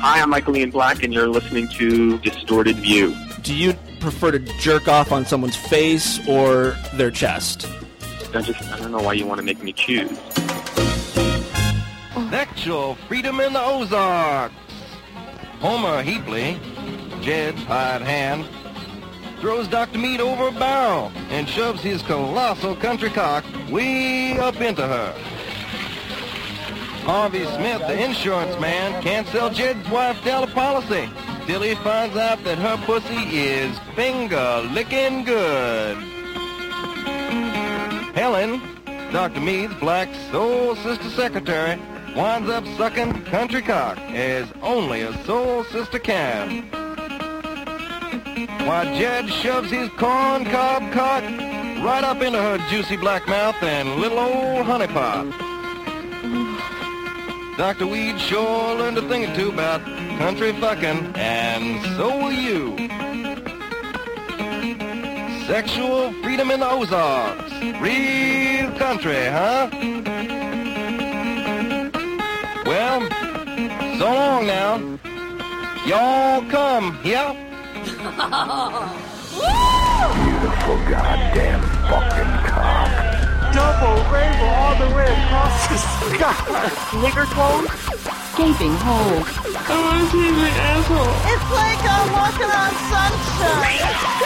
Hi, I'm Michael Ian Black, and you're listening to Distorted View. Do you prefer to jerk off on someone's face or their chest? I don't know why you want to make me choose. Sexual freedom in the Ozarks. Homer Heapley, Jed's hired hand, throws Dr. Mead over a barrel and shoves his colossal country cock way up into her. Harvey Smith, the insurance man, can't sell Jed's wife Dell a policy till he finds out that her pussy is finger-licking good. Helen, Dr. Mead's black soul sister secretary, winds up sucking country cock as only a soul sister can. While Jed shoves his corn cob cock right up into her juicy black mouth and little old honey pot. Dr. Weed sure learned a thing or two about country fucking, and so will you. Sexual freedom in the Ozarks. Real country, huh? Well, so long now. Y'all come, yeah? Beautiful goddamn fucking cock. Double rainbow all the way across the sky. Nigger clothes. Gaping hole. I want to see my asshole. It's like I'm walking on sunshine.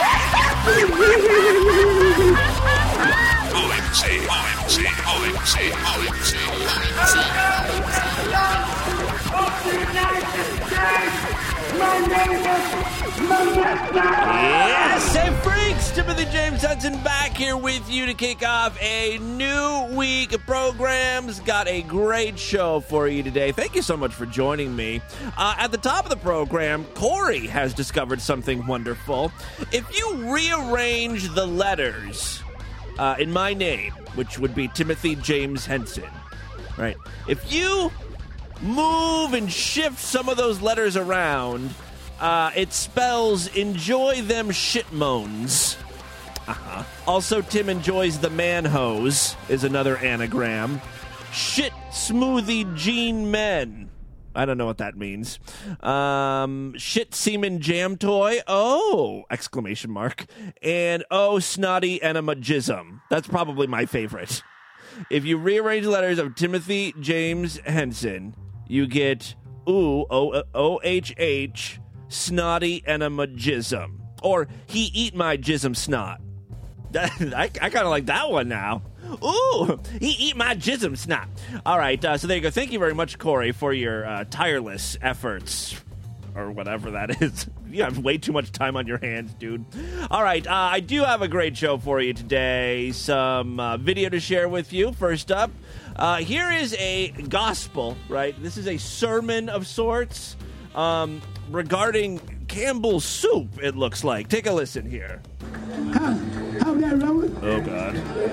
Yes, hey freaks! Timothy James Hudson back here with you to kick off a new week of programs. Got a great show for you today. Thank you so much for joining me. At the top of the program, Corey has discovered something wonderful. If you rearrange the letters in my name, which would be Timothy James Henson, right? If you move and shift some of those letters around, it spells enjoy them shit moans. Also, Tim enjoys the man hose is another anagram. Shit smoothie gene men. I don't know what that means. Shit semen jam toy. Oh! Exclamation mark. And oh, snotty enema jism. That's probably my favorite. If you rearrange the letters of Timothy James Henson, you get ooh, O-H-H, snotty enema jism. Or he eat my jism snot. I kind of like that one now. Ooh, he eat my jism snot. All right, so there you go. Thank you very much, Corey, for your tireless efforts, or whatever that is. You have way too much time on your hands, dude. All right, I do have a great show for you today. Some video to share with you. First up, here is a gospel, right? This is a sermon of sorts regarding Campbell's soup, it looks like. Take a listen here. How's that, Robert? Oh, God.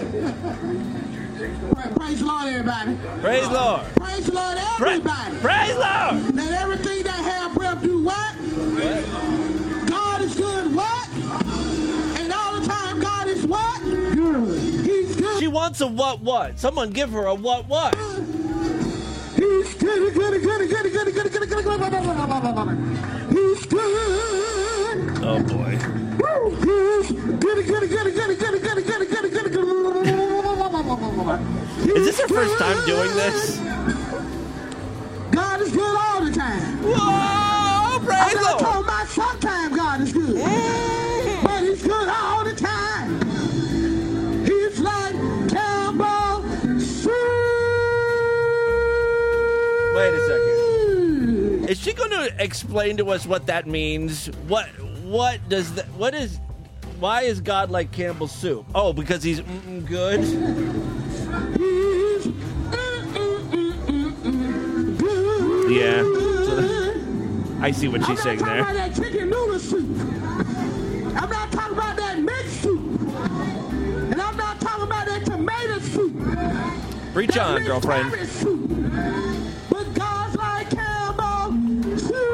Praise the Lord, everybody. Praise Lord. Praise the Lord, everybody. Praise Lord. Let everything that have breath do what? God is good, what? And all the time, God is what? Good. He's good. She wants a what? Someone give her a what? He's good. He's good. Oh, boy. He's good. Is this your first time doing this? God is good all the time. Whoa! Praise I'm not Lord. talking about sometimes God is good. But he's good all the time. He's like Campbell soup. Wait a second. Is she going to explain to us what that means? Why is God like Campbell's soup? Oh, because he's good? He's good. Yeah. I see what she's saying there. I'm not talking about that chicken noodle soup. I'm not talking about that mixed soup. And I'm not talking about that tomato soup. Preach on, girlfriend. Soup. But God's like Campbell soup.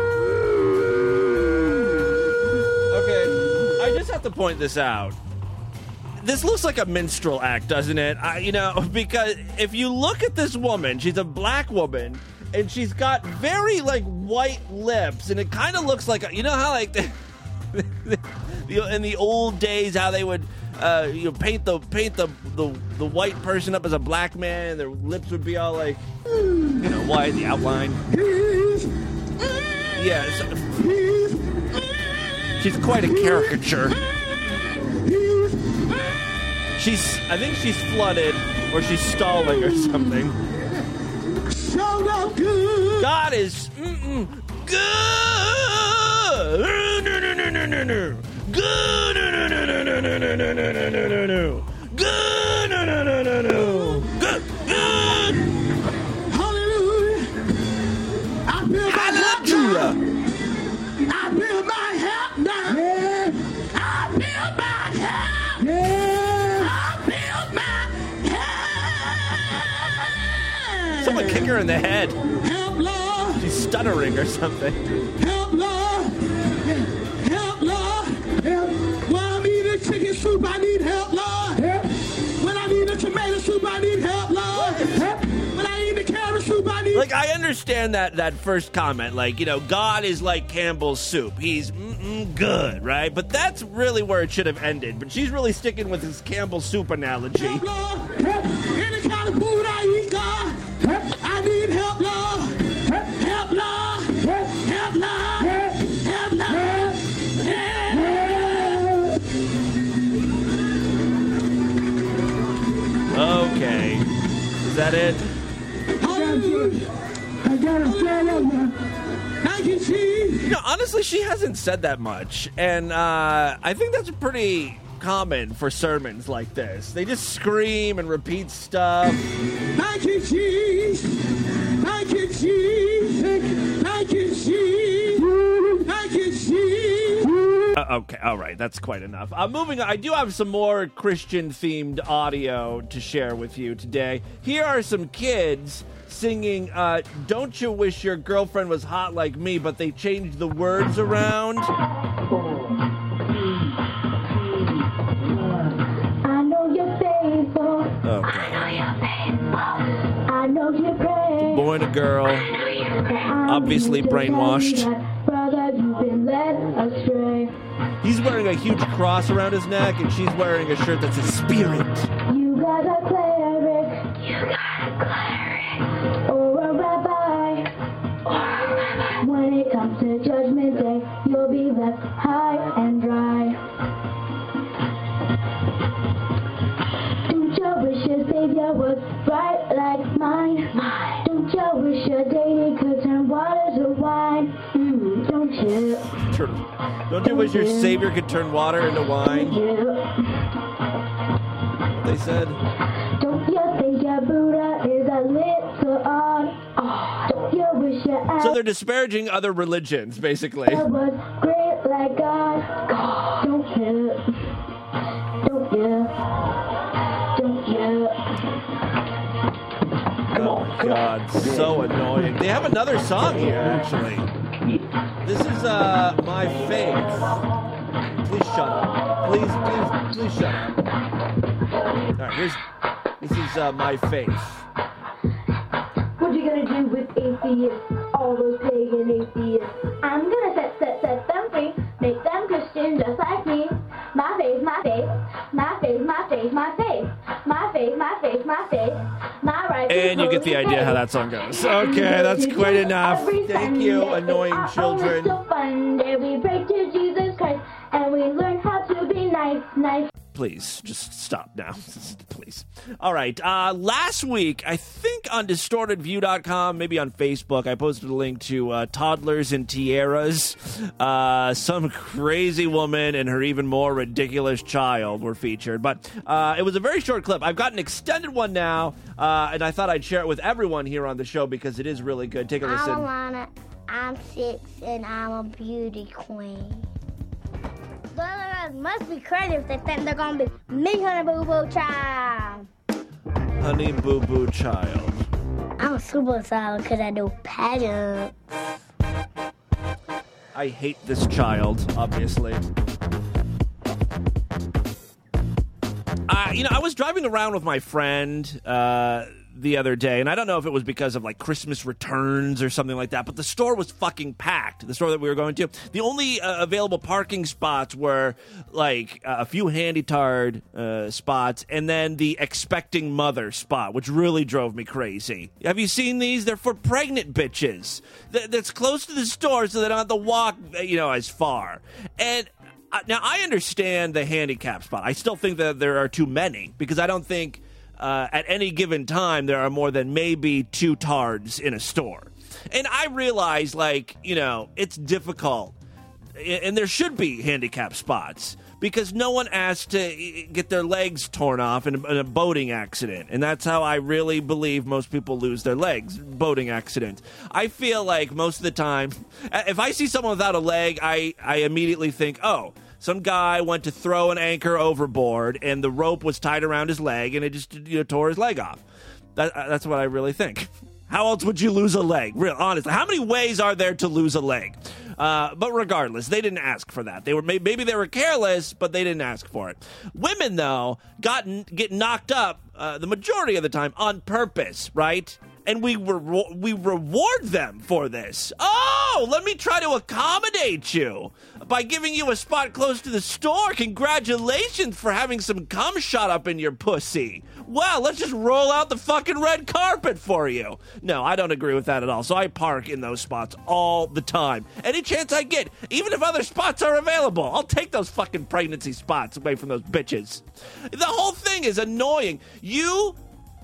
Okay, I just have to point this out. This looks like a minstrel act, doesn't it? Because if you look at this woman, she's a black woman, and she's got very, like, white lips, and it kind of looks like, you know how, like, in the old days, how they would, paint the white person up as a black man, and their lips would be all, like, white, the outline. Yeah, she's quite a caricature. I think she's flooded, or she's stalling or something. God is good. Hallelujah. I build my help now. I build my help. I build my help. Someone kick her in the head. Help, Lord. She's stuttering or something. Help, Lord. Help, Lord. When I need a chicken soup, I need help, Lord. When I need a tomato soup, I need help, Lord. When I need a carrot soup, I need... Like, I understand that first comment. Like, God is like Campbell's soup. He's good, right? But that's really where it should have ended. But she's really sticking with his Campbell's soup analogy. Help, Lord. Any kind of food I eat, God. I need help, Lord. Help, Lord. Help, Lord. Help, Lord. Okay. Is that it? I got a stand. Thank you, Chief. Honestly, she hasn't said that much. And I think that's pretty common for sermons like this. They just scream and repeat stuff. Thank you, Chief. Thank you, Chief. Thank you, Chief. Thank you, Chief. Okay, all right, that's quite enough. Moving on, I do have some more Christian-themed audio to share with you today. Here are some kids singing, Don't You Wish Your Girlfriend Was Hot Like Me, but they changed the words around. I know you're faithful. Okay. I know you're brave. Boy and a girl, obviously brainwashed. Brother, you've been led astray. He's wearing a huge cross around his neck, and she's wearing a shirt that says Spirit. You got a cleric. Or a rabbi. When it comes to Judgment Day, you'll be left high and dry. Don't you wish your Savior was bright like mine? Don't you wish your dating could turn water to wine? Don't you? Don't you wish your Savior could turn water into wine? They said. Don't you think your Buddha is a little odd? Don't you wish your So they're disparaging other religions, basically. was great like God? Don't you? Don't you? Don't you? Oh, God, so annoying. They have another song here, actually. This is, My Faith. Please shut up. Please shut up. All right, this is, My Faith. What you gonna do with atheists? All those pagan atheists. I'm gonna set them free. Make them Christian just like me. My faith, my faith. My faith, my faith, my faith. My faith, my faith, my faith. My right. And you get the idea how that song goes. Okay, that's quite enough. Thank you, annoying children. So fun day we pray to Jesus Christ and we learn how to be nice. Please, just stop now. Please. All right. Last week, I think on DistortedView.com, maybe on Facebook, I posted a link to Toddlers and Tiaras. Some crazy woman and her even more ridiculous child were featured. But it was a very short clip. I've got an extended one now, and I thought I'd share it with everyone here on the show because it is really good. Take a listen. I'm Alana. I'm 6, and I'm a beauty queen. Brothers must be crazy if they think they're gonna be me, Honey Boo Boo Child. Honey Boo Boo Child. I'm super solid because I do pageants. I hate this child, obviously. I was driving around with my friend the other day, and I don't know if it was because of like Christmas returns or something like that, but the store was fucking packed. The store that we were going to, the only available parking spots were like a few handy-tarred spots, and then the expecting mother spot, which really drove me crazy. Have you seen these? They're for pregnant bitches. That's close to the store, so they don't have to walk, as far. And now I understand the handicap spot. I still think that there are too many, because I don't think at any given time there are more than maybe 2 tards in a store. And I realize, it's difficult, and there should be handicap spots, because no one asked to get their legs torn off in a boating accident. And that's how I really believe most people lose their legs, boating accidents. I feel like most of the time, if I see someone without a leg, I immediately think, oh, some guy went to throw an anchor overboard and the rope was tied around his leg and it just tore his leg off. That's what I really think. How else would you lose a leg? Real honestly, how many ways are there to lose a leg? But regardless, they didn't ask for that. Maybe they were careless, but they didn't ask for it. Women, though, get knocked up the majority of the time on purpose, right? And we reward them for this. Oh, let me try to accommodate you by giving you a spot close to the store. Congratulations for having some cum shot up in your pussy. Wow, let's just roll out the fucking red carpet for you. No, I don't agree with that at all. So I park in those spots all the time. Any chance I get, even if other spots are available, I'll take those fucking pregnancy spots away from those bitches. The whole thing is annoying. You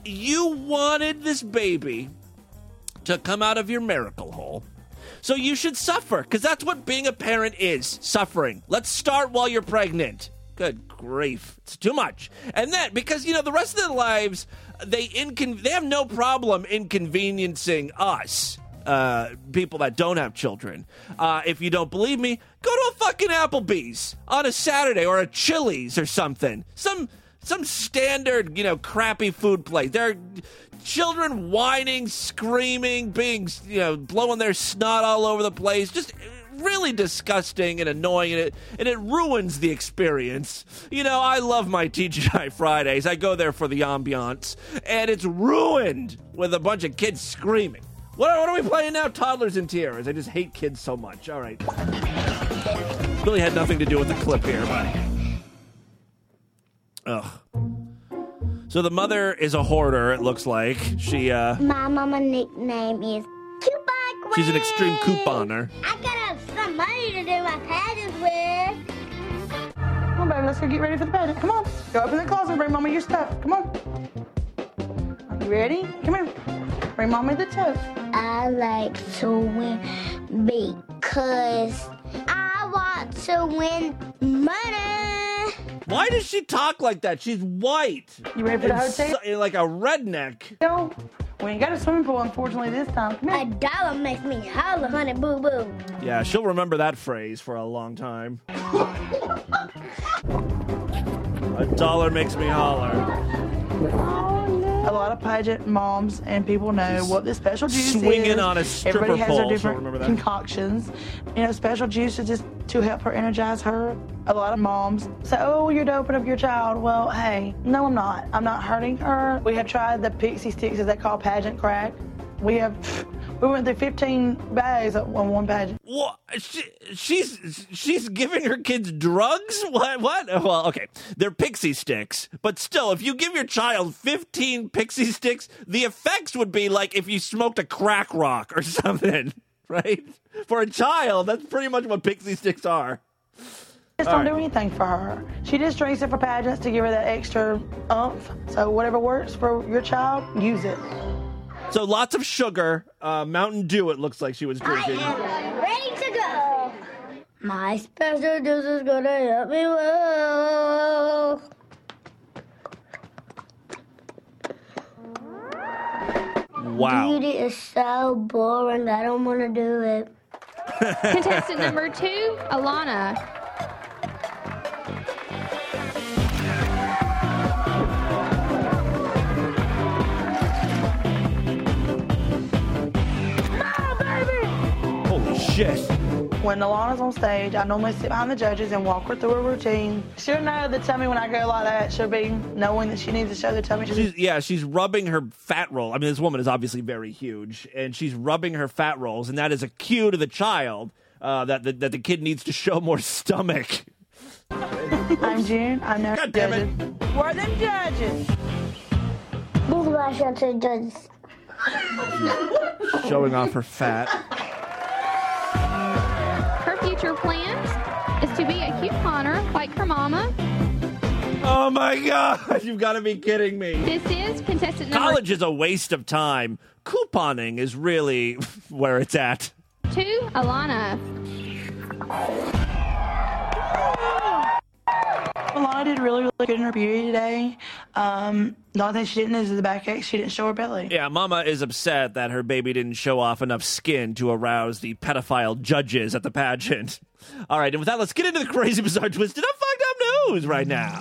wanted this baby to come out of your miracle hole, so you should suffer, because that's what being a parent is, suffering. Let's start while you're pregnant. Good grief. It's too much. And then, because, the rest of their lives, they have no problem inconveniencing us, people that don't have children. If you don't believe me, go to a fucking Applebee's on a Saturday, or a Chili's or something. Some standard, crappy food place. There are children whining, screaming, being, blowing their snot all over the place. Just really disgusting and annoying, and it ruins the experience. I love my TGI Fridays. I go there for the ambiance, and it's ruined with a bunch of kids screaming. What are we playing now? Toddlers in Tiaras. I just hate kids so much. All right. Really had nothing to do with the clip here, but... Ugh. So the mother is a hoarder, it looks like. She, My mama nickname is Coupon Queen. She's an extreme couponer. I gotta have some money to do my pageants with. Come on, baby, let's go get ready for the pageant. Come on. Go open the closet and bring Mama your stuff. Come on. Are you ready? Come here. Bring Mama the tote. I like to win because I want to win money. Why does she talk like that? She's white. You ready for the hotel? Like a redneck. No. We ain't got a swimming pool, unfortunately, this time. Come here. $1 makes me holler, honey boo boo. Yeah, she'll remember that phrase for a long time. $1 makes me holler. A lot of pageant moms and people know what this special juice is. Swinging on a stripper Everybody has pole, their different remember that. concoctions. Special juice is just to help her energize her. A lot of moms say, oh, you're doping up your child. Well, hey, no, I'm not. I'm not hurting her. We have tried the pixie sticks, as they call pageant crack. We went through 15 bags on one pageant. What? She's giving her kids drugs? What? Well, okay, they're pixie sticks, but still, if you give your child 15 pixie sticks, the effects would be like if you smoked a crack rock or something, right? For a child, that's pretty much what pixie sticks are. Just don't do anything for her. She just drinks it for pageants to give her that extra oomph. So whatever works for your child, use it. So lots of sugar, Mountain Dew it looks like she was drinking. I am ready to go. My special juice is gonna help me well. Wow. Beauty is so boring, I don't want to do it. Contestant number 2, Alana. Holy shit. When Alana's on stage, I normally sit behind the judges and walk her through a routine. She'll know the tummy when I go like that. She'll be knowing that she needs to show the tummy. She's rubbing her fat roll. I mean, this woman is obviously very huge, and she's rubbing her fat rolls, and that is a cue to the child that the kid needs to show more stomach. I'm June. I'm now judges. Where are them judges? This is what I should say, judges. Showing off her fat. Her future plans is to be a couponer like her mama. Oh my God, you've got to be kidding me. This is contestant number... College is a waste of time. Couponing is really where it's at. 2, Alana. Alana did really good in her beauty today. The only thing she didn't is the backache. She didn't show her belly. Yeah, Mama is upset that her baby didn't show off enough skin to arouse the pedophile judges at the pageant. All right, and with that, let's get into the crazy, bizarre, twisted up, fucked up news right now.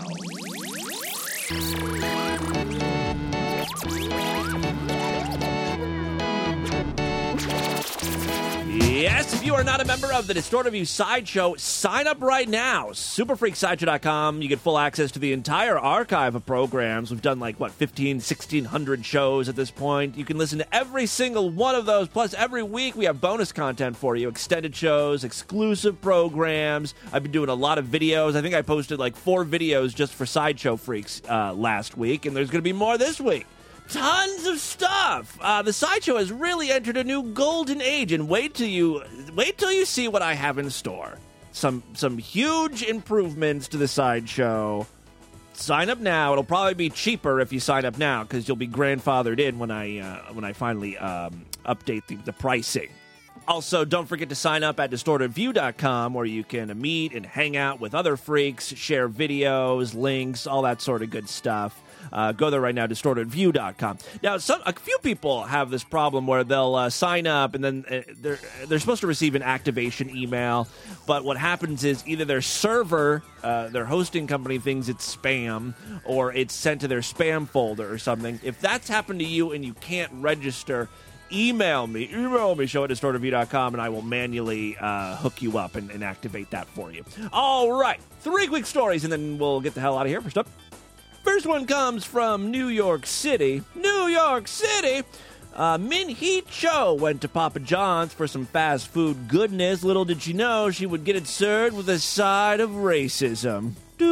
Yes, if you are not a member of the Distorted View Sideshow, sign up right now. Superfreaksideshow.com. You get full access to the entire archive of programs. We've done 1,600 shows at this point. You can listen to every single one of those. Plus, every week we have bonus content for you. Extended shows, exclusive programs. I've been doing a lot of videos. I think I posted 4 videos just for Sideshow Freaks last week, and there's going to be more this week. Tons of stuff. The Sideshow has really entered a new golden age, and wait till you see what I have in store. Some huge improvements to the Sideshow. Sign up now. It'll probably be cheaper if you sign up now because you'll be grandfathered in when I finally update the pricing. Also, don't forget to sign up at DistortedView.com where you can meet and hang out with other freaks, share videos, links, all that sort of good stuff. Go there right now, DistortedView.com. Now, a few people have this problem where they'll sign up and then they're supposed to receive an activation email, but what happens is either their server, their hosting company thinks it's spam, or it's sent to their spam folder or something. If that's happened to you and you can't register, email me, show at DistortedView.com, and I will manually hook you up and activate that for you. All right, 3 quick stories, and then we'll get the hell out of here. First one comes from New York City. New York City! Min-Hee Cho went to Papa John's for some fast food goodness. Little did she know she would get it served with a side of racism.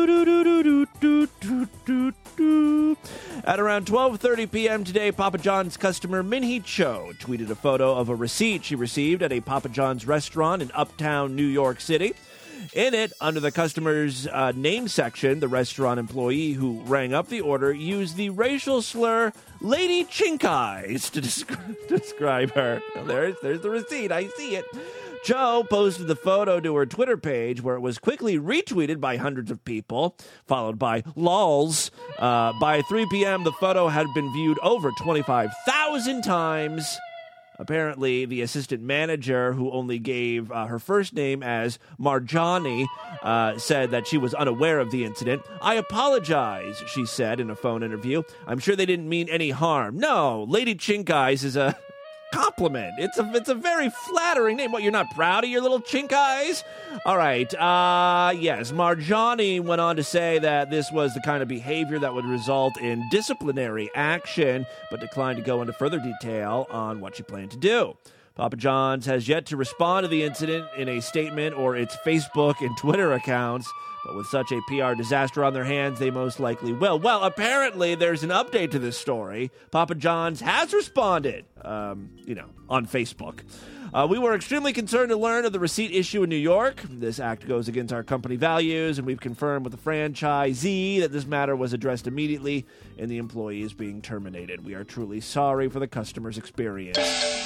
At around 12:30 p.m. today, Papa John's customer Min-Hee Cho tweeted a photo of a receipt she received at a Papa John's restaurant in uptown New York City. In it, under the customer's name section, the restaurant employee who rang up the order used the racial slur Lady Chink Eyes to describe her. There's the receipt. I see it. Cho posted the photo to her Twitter page, where it was quickly retweeted by hundreds of people, followed by lols. By 3 p.m., the photo had been viewed over 25,000 times. Apparently, the assistant manager, who only gave her first name as Marjani, said that she was unaware of the incident. I apologize, she said in a phone interview. I'm sure they didn't mean any harm. No, Lady Chink Eyes is a compliment. It's a very flattering name. What, you're not proud of your little chink eyes? All right. Yes, Marjani went on to say that this was the kind of behavior that would result in disciplinary action, but declined to go into further detail on what she planned to do. Papa John's has yet to respond to the incident in a statement or its Facebook and Twitter accounts, but with such a PR disaster on their hands, they most likely will. Well, apparently there's an update to this story. Papa John's has responded, on Facebook. We were extremely concerned to learn of the receipt issue in New York. This act goes against our company values, and we've confirmed with the franchisee that this matter was addressed immediately and the employee is being terminated. We are truly sorry for the customer's experience.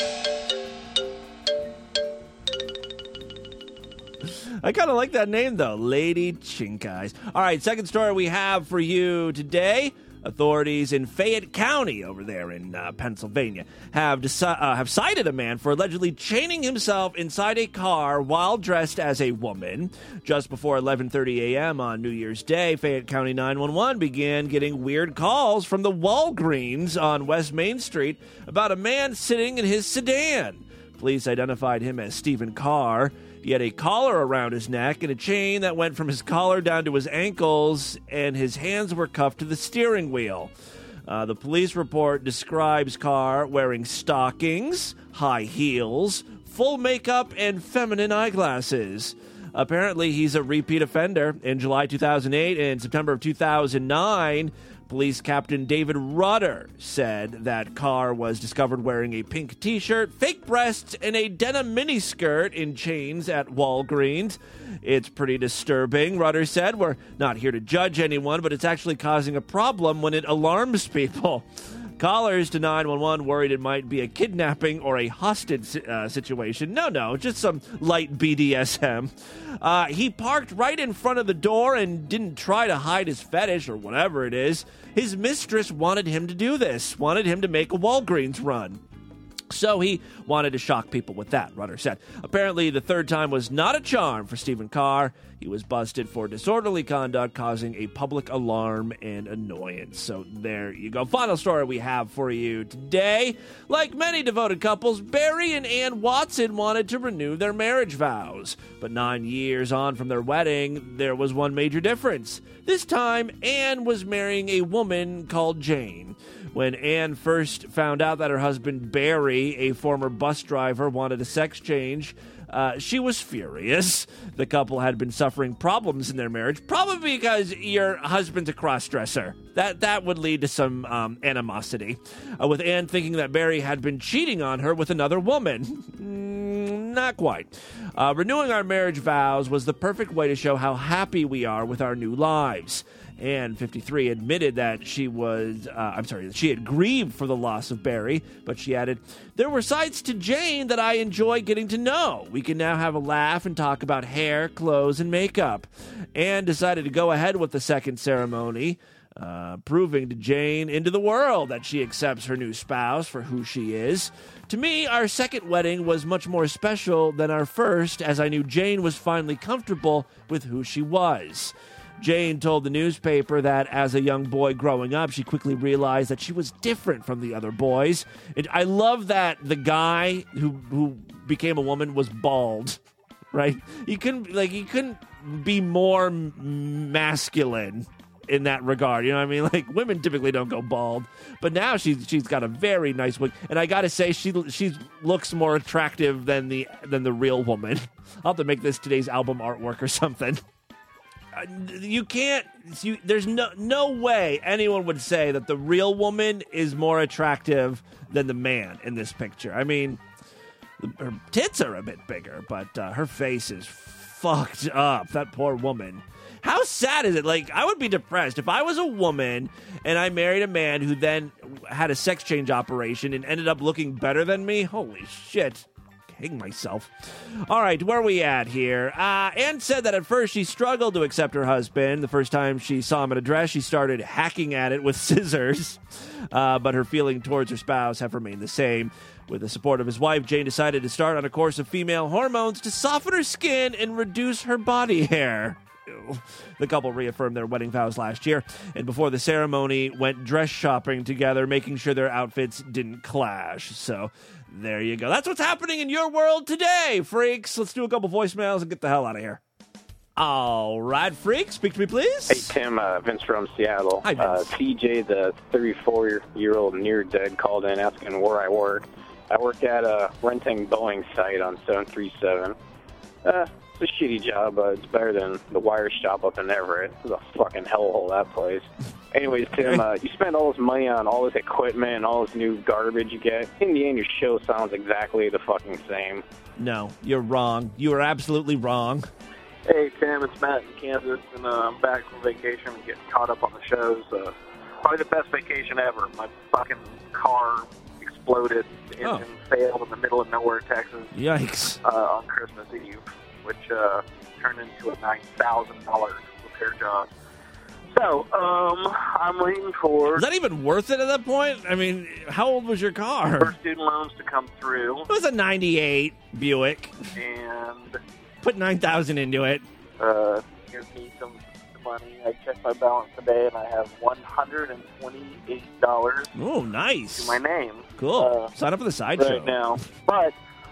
I kind of like that name, though. Lady Chink Eyes. All right, second story we have for you today. Authorities in Fayette County over there in Pennsylvania have cited a man for allegedly chaining himself inside a car while dressed as a woman. Just before 11:30 a.m. on New Year's Day, Fayette County 911 began getting weird calls from the Walgreens on West Main Street about a man sitting in his sedan. Police identified him as Stephen Carr. He had a collar around his neck and a chain that went from his collar down to his ankles, and his hands were cuffed to the steering wheel. The police report describes Carr wearing stockings, high heels, full makeup, and feminine eyeglasses. Apparently, he's a repeat offender. In July 2008 and September of 2009, Police Captain David Rudder said that Carr was discovered wearing a pink t-shirt, fake breasts, and a denim miniskirt in chains at Walgreens. It's pretty disturbing, Rudder said. We're not here to judge anyone, but it's actually causing a problem when it alarms people. Callers to 911 worried it might be a kidnapping or a hostage situation. No, just some light BDSM. He parked right in front of the door and didn't try to hide his fetish or whatever it is. His mistress wanted him to do this, wanted him to make a Walgreens run. So he wanted to shock people with that, Rudder said. Apparently, the third time was not a charm for Stephen Carr. He was busted for disorderly conduct, causing a public alarm and annoyance. So there you go. Final story we have for you today. Like many devoted couples, Barry and Ann Watson wanted to renew their marriage vows. But 9 years on from their wedding, there was one major difference. This time, Ann was marrying a woman called Jane. When Ann first found out that her husband Barry, a former bus driver, wanted a sex change, she was furious. The couple had been suffering problems in their marriage, probably because your husband's a cross-dresser. That would lead to some animosity. With Ann thinking that Barry had been cheating on her with another woman. Not quite. Renewing our marriage vows was the perfect way to show how happy we are with our new lives. Ann, 53, admitted that she had grieved for the loss of Barry, but she added, "There were sides to Jane that I enjoy getting to know. We can now have a laugh and talk about hair, clothes, and makeup." Ann decided to go ahead with the second ceremony, proving to Jane into the world that she accepts her new spouse for who she is. To me, our second wedding was much more special than our first, as I knew Jane was finally comfortable with who she was. Jane told the newspaper that as a young boy growing up, she quickly realized that she was different from the other boys. I love that the guy who became a woman was bald, right? He couldn't be more masculine in that regard. You know what I mean? Like, women typically don't go bald, but now she's got a very nice wig, and I gotta say she looks more attractive than the real woman. I'll have to make this today's album artwork or something. There's no way anyone would say that the real woman is more attractive than the man in this picture. I mean, her tits are a bit bigger, but her face is fucked up. That poor woman. How sad is it? Like, I would be depressed if I was a woman and I married a man who then had a sex change operation and ended up looking better than me. Holy shit. Hang myself. All right, where are we at here? Ann said that at first she struggled to accept her husband. The first time she saw him at a dress, she started hacking at it with scissors. But her feeling towards her spouse have remained the same. With the support of his wife, Jane decided to start on a course of female hormones to soften her skin and reduce her body hair. The couple reaffirmed their wedding vows last year, and before the ceremony went dress shopping together, making sure their outfits didn't clash. So there you go. That's what's happening in your world today, freaks. Let's do a couple voicemails and get the hell out of here. All right, freak, speak to me, please. Hey, Tim, Vince from Seattle. Hi, Vince. TJ, the 34-year-old near-dead, called in asking where I work. I work at a renting Boeing site on 737. It's a shitty job, but it's better than the wire shop up in Everett. It's a fucking hellhole, that place. Anyways, Tim, you spend all this money on all this equipment and all this new garbage you get. In the end, your show sounds exactly the fucking same. No, you're wrong. You are absolutely wrong. Hey, Tim, it's Matt in Kansas, and I'm back from vacation and getting caught up on the shows. Probably the best vacation ever. My fucking car exploded. The engine failed in the middle of nowhere, Texas. Yikes. On Christmas Eve, which turned into a $9,000 repair job. So, I'm waiting for... Is that even worth it at that point? I mean, how old was your car? For student loans to come through. It was a 98 Buick. And... Put $9,000 into it. Give me some money. I checked my balance today, and I have $128. Oh, nice. To my name. Cool. Sign up for the sideshow. Right now. But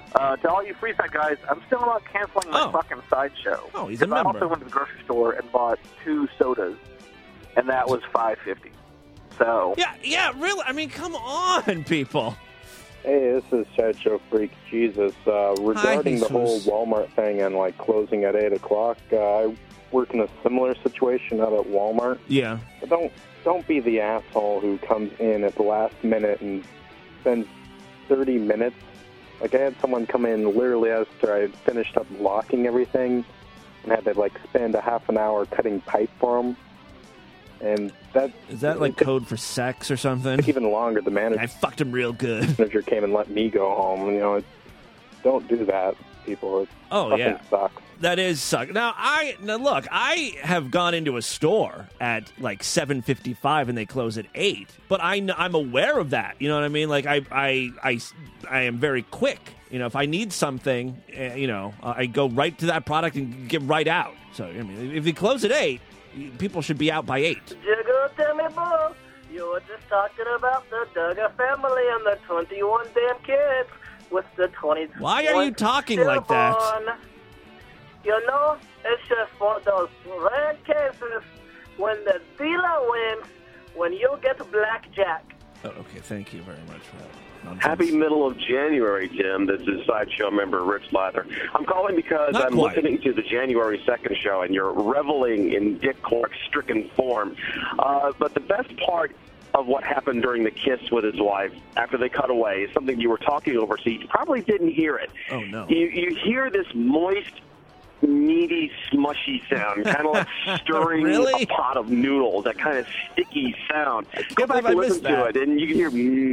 To all you Freeside guys, I'm still not canceling my fucking sideshow. Oh, he's a I member. also went to the grocery store and bought 2 sodas, and that was $5.50. So Yeah, really. I mean, come on, people. Hey, this is Sideshow Freak Jesus. Regarding the whole Walmart thing and like closing at 8 o'clock, I work in a similar situation out at Walmart. Yeah. But don't be the asshole who comes in at the last minute and spends 30 minutes. Like, I had someone come in literally after I had finished up locking everything and had to, like, spend a half an hour cutting pipe for them. And that... Is that, like, code for sex or something? Even longer. The manager... I fucked him real good. The manager came and let me go home. You know, don't do that, people. It fucking sucks. That is suck. Now look, I have gone into a store at like 7:55 and they close at 8. But I'm aware of that. You know what I mean? Like I am very quick. You know, if I need something, I go right to that product and get right out. So I mean, if you close at 8, people should be out by 8. Jiggle, tell me, boy, you were just talking about the Duggar family and the 21 damn kids with the 20. Why are you talking like that? You know, it's just one of those rare cases when the dealer wins when you get blackjack. Oh, okay, thank you very much for that. Happy middle of January, Jim. This is Sideshow member Rich Lather. I'm calling because I'm listening to the January 2nd show, and you're reveling in Dick Clark's stricken form. But the best part of what happened during the kiss with his wife after they cut away is something you were talking over, so you probably didn't hear it. Oh, no. You hear this moist, meaty, smushy sound, kind of like stirring a pot of noodles, that kind of sticky sound. Go back and listen to it, and you can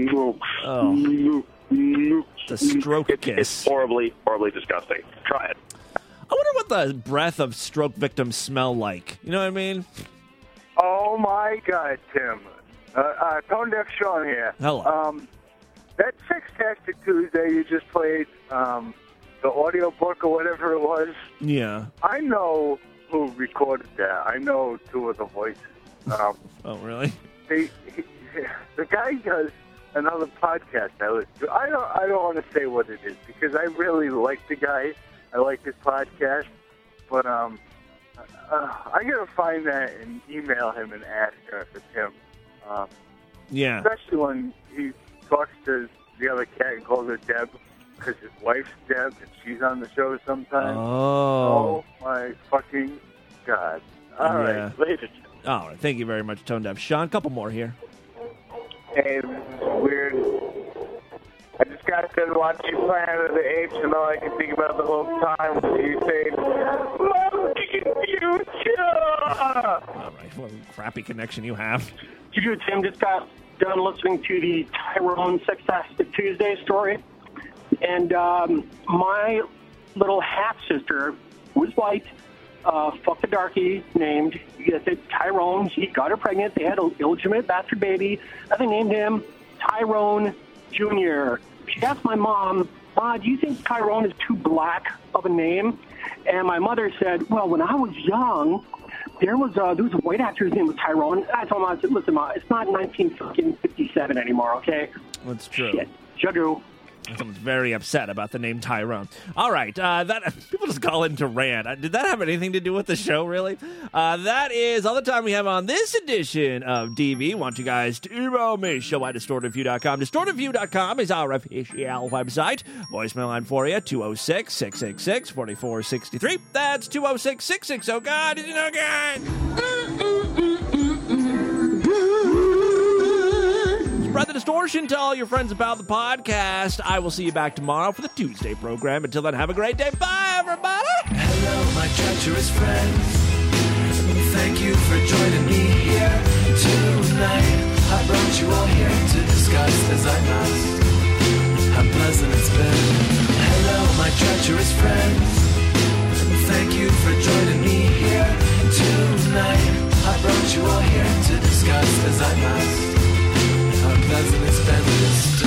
hear... The stroke kiss. It's horribly, horribly disgusting. Try it. I wonder what the breath of stroke victims smell like. You know what I mean? Oh, my God, Tim. Tone Deaf Sean here. Hello. That Sextastic Tuesday you just played, the audio book or whatever it was. Yeah. I know who recorded that. I know 2 of the voices. Oh, really? The guy does another podcast I listen to. I don't want to say what it is because I really like the guy. I like his podcast, but I gotta find that and email him and ask if it's him. Yeah. Especially when he talks to the other cat and calls her Deb. Because his wife's Deb, and she's on the show sometimes. Oh. My fucking God. All right, later. All right, thank you very much, Tone Deaf Sean. A couple more here. Hey, this is weird. I just got done watching Planet of the Apes, and all I can think about the whole time was you saying, "Monkey Future!" All right, what a crappy connection you have. You, Tim, just got done listening to the Tyrone Sextastic Tuesday story. And my little half-sister was white, fucked a darky named Tyrone. He got her pregnant. They had an illegitimate bastard baby. And they named him Tyrone Jr. She asked my mom, do you think Tyrone is too black of a name? And my mother said, well, when I was young, there was a white actor whose name was Tyrone. And I told him, I said, listen, Ma, it's not 1957 anymore, okay? That's true. Shit. Juggo. Someone's very upset about the name Tyrone. All right, that people just call into rant. Did that have anything to do with the show, really? That is all the time we have on this edition of DV. Want you guys to email me, show at DistortedView.com. DistortedView.com is our official website. Voicemail line for you, 206-666-4463. That's 206-660. Oh, God, did you know again? Spread the distortion. Tell all your friends about the podcast. I will see you back tomorrow for the Tuesday program. Until then, have a great day. Bye, everybody. Hello, my treacherous friends. Thank you for joining me here tonight. I brought you all here to discuss, as I must, how pleasant it's been. Hello, my treacherous friends. Thank you for joining me here tonight. I brought you all here to discuss, as I must, how pleasant it's been this